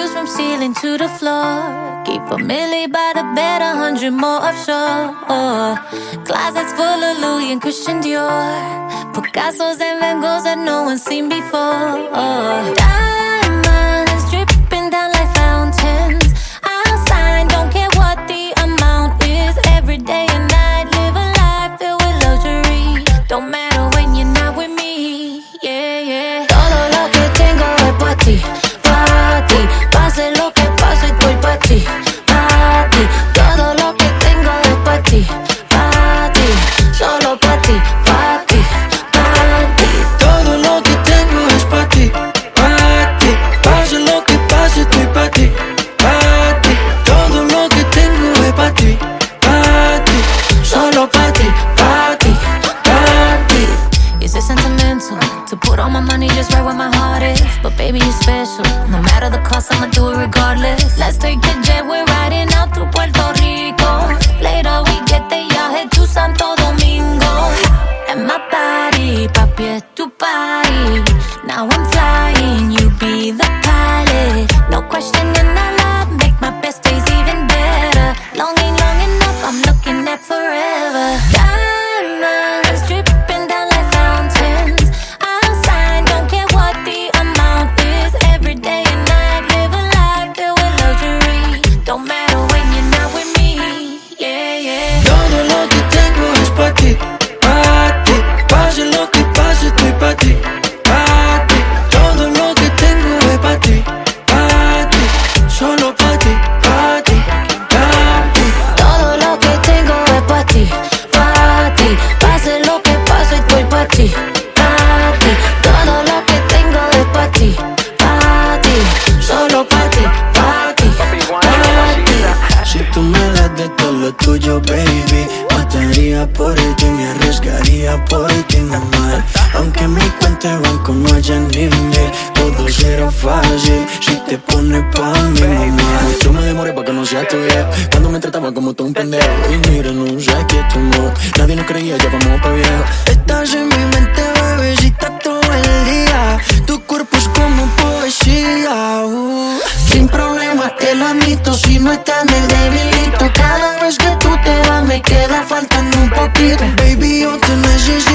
views from ceiling to the floor. Keep a milli by the bed, 100 more offshore. Closets full of Louis and Christian Dior. Picassos and Van Goghs that no one's seen before. Diamonds dripping down like fountains. I'll sign, don't care what the amount is. Every day and night, live a life filled with luxury. Don't matter when you're not with me, yeah, yeah. Todo lo que tengo es pa' ti, pa' ti. Pase lo que pase, estoy pa' ti, pa' ti. Todo lo que tengo es pa' ti, pa' ti. Solo pa' ti, pa' ti, pa' ti. Todo lo que tengo es pa' ti, pa' ti. Pase lo que pase, estoy pa' ti, pa' ti. Todo lo que tengo es pa' ti, pa' ti. Solo pa' ti, pa' ti, pa' ti. Is it sentimental to put all my money just right where my heart is? But baby, you're special. No matter the cost, I'ma do it regardless. Let's take the jet, we're riding out through Puerto Rico. Later we get the yacht, head to Santo Domingo. And my body, papi, es tu party. Now I'm flying, you be the pilot. No questioning our love, make my best days even better. Long ain't long enough, I'm looking at forever. Diamonds dripping down like fountains. I'll sign, don't care what the amount is. Every day and night, live a life filled with luxury. Don't matter when you're not with me, yeah, yeah. Todo lo que tengo es pa' ti, pa' ti. Pase lo que pase, estoy pa' ti, pa' ti. Todo lo que tengo es pa' ti, pa' ti. Solo pa' ti, pa' ti, pa' ti. Todo lo que tengo es pa' ti, pa' ti. Pase lo que pase, estoy pa' ti, pa' ti. Todo lo que tengo es pa' ti, pa' ti. Solo pa' ti, pa' ti, pa' ti. Si tú me das de todo lo tuyo, baby, mataría por ti, me arriesgaría por ti, mamá. Aunque mi cuenta de banco no haya límite, todo será fácil si te pones pa' mí, mamá. Mucho me demoré pa' que no sea tu viejo, cuando me trataba como todo un pendejo. Y mira, no sé qué tu amor, nadie nos creía, ya vamos pa' viejo. Estás en mi mente, bebecita, todo el día. Tu cuerpo es como poesía, Sin problema te lo admito, si no estás en el debilito. Cada vez que tú te vas me queda faltando un poquito. Baby, yo te necesito.